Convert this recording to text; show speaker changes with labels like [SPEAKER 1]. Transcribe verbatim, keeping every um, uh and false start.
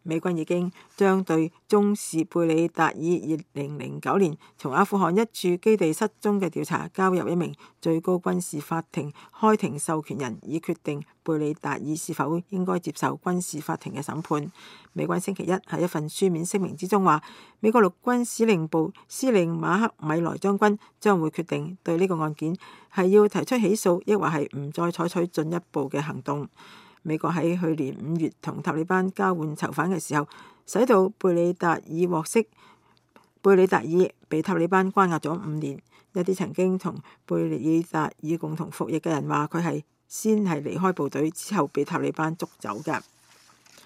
[SPEAKER 1] 美軍已經將對中士貝里達爾二零零九年從阿富汗一處基地失蹤嘅調查交入一名最高軍事法庭開庭授權人，以決定貝里達爾是否應該接受軍事法庭嘅審判。美軍星期一喺一份書面聲明之中話，美國陸軍司令部司令馬克米萊將軍將會決定對呢個案件係要提出起訴，抑或係唔再採取進一步嘅行動。美國喺去年五月同塔利班交換囚犯嘅時候，使到貝里達爾獲釋。貝里達爾被塔利班關押咗五年。一啲曾經同貝里達爾共同服役嘅人話，佢係先係離開部隊之後被塔利班捉走嘅。